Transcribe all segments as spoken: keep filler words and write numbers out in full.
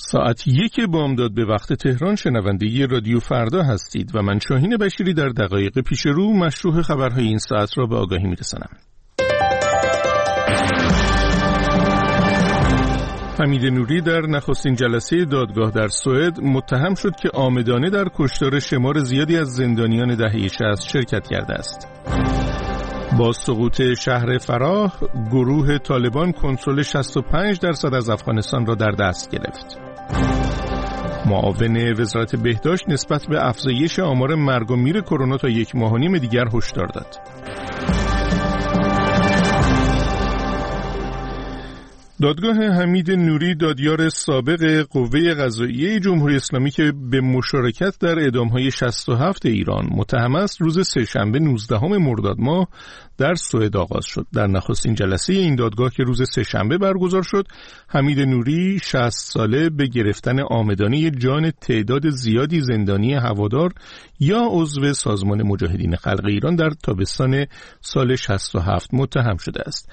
ساعت یک بامداد به وقت تهران شنونده رادیو فردا هستید و من شاهین بشیری در دقایق پیش رو مشروح خبرهای این ساعت را به آگاهی میرسانم. حمید نوری در نخستین جلسه دادگاه در سوئد متهم شد که عامدانه در کشتار شمار زیادی از زندانیان دهه شصت شرکت کرده است. با سقوط شهر فراه، گروه طالبان کنترل شصت و پنج درصد از افغانستان را در دست گرفت. معاون وزارت بهداشت نسبت به افزایش آمار مرگ و میر کرونا تا یک ماه و نیم دیگر هشدار داد. دادگاه حمید نوری دادیار سابق قوه قضاییه جمهوری اسلامی که به مشارکت در اعدام‌های شصت و هفت ایران متهم است، روز سه‌شنبه نوزدهم مرداد ماه در سوئد آغاز شد. در نخستین جلسه این دادگاه که روز سه‌شنبه برگزار شد، حمید نوری شصت ساله به گرفتن عامدانه جان تعداد زیادی زندانی هوادار یا عضو سازمان مجاهدین خلق ایران در تابستان سال شصت و هفت متهم شده است.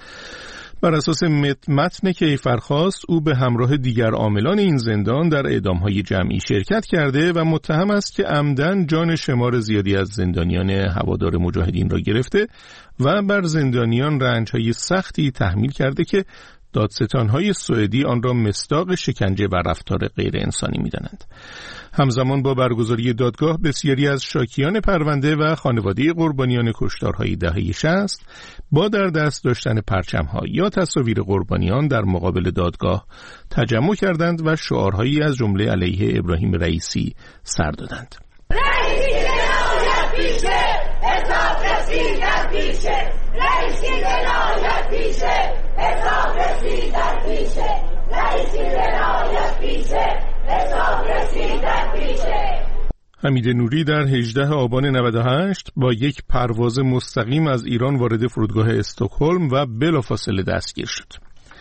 بر اساس متن کیفرخواست او به همراه دیگر عاملان این زندان در اعدام‌های جمعی شرکت کرده و متهم است که عمدن جان شمار زیادی از زندانیان هوادار مجاهدین را گرفته و بر زندانیان رنج‌های سختی تحمیل کرده که دادستان‌های سوئدی آن را مصداق شکنجه و رفتار غیر انسانی می‌دانند. همزمان با برگزاری دادگاه بسیاری از شاکیان پرونده و خانواده قربانیان کشتارهای دهه شصت با در دست داشتن پرچم‌ها یا تصاویر قربانیان در مقابل دادگاه تجمع کردند و شعارهایی از جمله علیه ابراهیم رئیسی سر دادند. رئیسی ولایت پیشه، حساب رسیدن پیشه، رئیسی ولایت پیشه، حساب رسیدن پیشه، رئیسی ولایت پیشه، حساب رسیدن پیشه. حمید نوری در هجدهم آبان نود و هشت با یک پرواز مستقیم از ایران وارد فرودگاه استکهلم و بلافاصله دستگیر شد.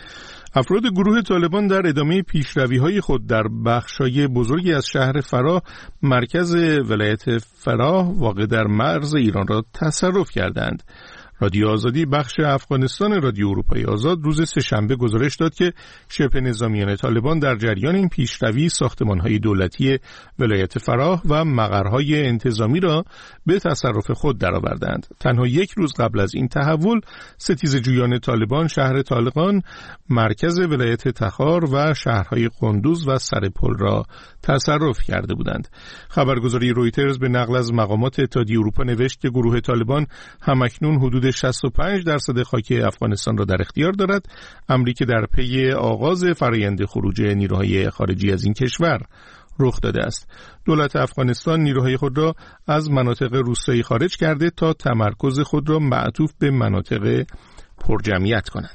افراد گروه طالبان در ادامه پیشروی‌های خود در بخش‌های بزرگی از شهر فراه، مرکز ولایت فراه واقع در مرز ایران را تصرف کردند. رادیو آزادی بخش افغانستان رادیو اروپای آزاد روز سه‌شنبه گزارش داد که شبه نظامیان طالبان در جریان این پیشروی ساختمان‌های دولتی ولایت فراه و مقرهای انتظامی را به تصرف خود درآوردند. تنها یک روز قبل از این تحول، ستیزجویان طالبان شهر طالقان، مرکز ولایت تخار و شهرهای قندوز و سرپل را تصرف کرده بودند. خبرگزاری رویترز به نقل از مقامات اتحادیه اروپا نوشت که گروه طالبان همکنون حدود شصت و پنج درصد خاک افغانستان را در اختیار دارد، امری که در پی آغاز فرآیند خروج نیروهای خارجی از این کشور رخ داده است. دولت افغانستان نیروهای خود را از مناطق روستایی خارج کرده تا تمرکز خود را معطوف به مناطق پرجمعیت کند.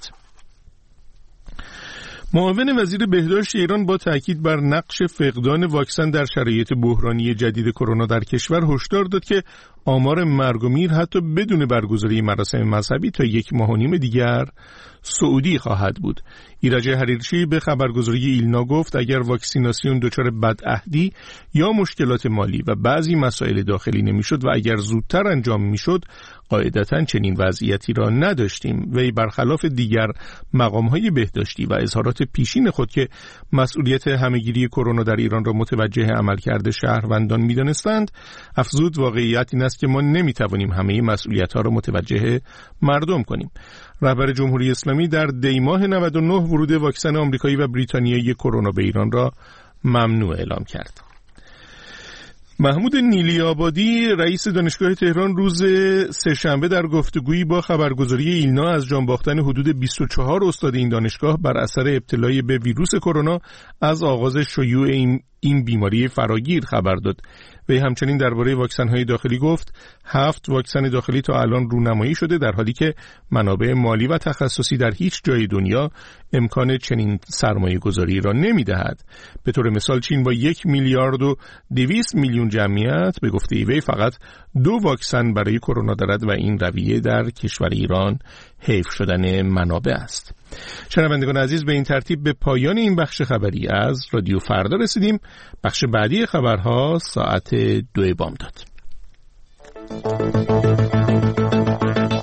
معاون وزیر بهداشت ایران با تاکید بر نقش فقدان واکسن در شرایط بحرانی جدید کرونا در کشور هشدار داد که آمار مرگ و میر حتی بدون برگزاری مراسم مذهبی تا یک ماه و نیم دیگر صعودی خواهد بود. ایرج حریرچی به خبرگزاری ایلنا گفت اگر واکسیناسیون دچار بدعهدی یا مشکلات مالی و بعضی مسائل داخلی نمیشد و اگر زودتر انجام میشد قاعدتاً چنین وضعیتی را نداشتیم. وی برخلاف دیگر مقام‌های بهداشتی و اظهارات پیشین خود که مسئولیت همه‌گیری کرونا در ایران را متوجه عملکرد شهروندان می‌دانستند، افزود واقعیت این است که ما نمی‌توانیم همه مسئولیت‌ها را متوجه مردم کنیم. رهبر جمهوری اسلامی در دی ماه نود و نه ورود واکسن آمریکایی و بریتانیایی کرونا به ایران را ممنوع اعلام کرد. محمود نیلی آبادی رئیس دانشگاه تهران روز سه‌شنبه در گفتگویی با خبرگزاری ایلنا از جان باختن حدود بیست و چهار استاد این دانشگاه بر اثر ابتلای به ویروس کرونا از آغاز شیوع این این بیماری فراگیر خبر داد. وی همچنین درباره واکسن‌های داخلی گفت هفت واکسن داخلی تا الان رونمایی شده، در حالی که منابع مالی و تخصصی در هیچ جای دنیا امکان چنین سرمایه گذاری را نمی دهد. به طور مثال چین با یک میلیارد و دویست میلیون جمعیت به گفته وی فقط دو واکسن برای کرونا دارد و این رویه در کشور ایران حیف شدن منابع است. شنوندگان عزیز، به این ترتیب به پایان این بخش خبری از رادیو فردا رسیدیم. بخش بعدی خبرها ساعت دو بامداد.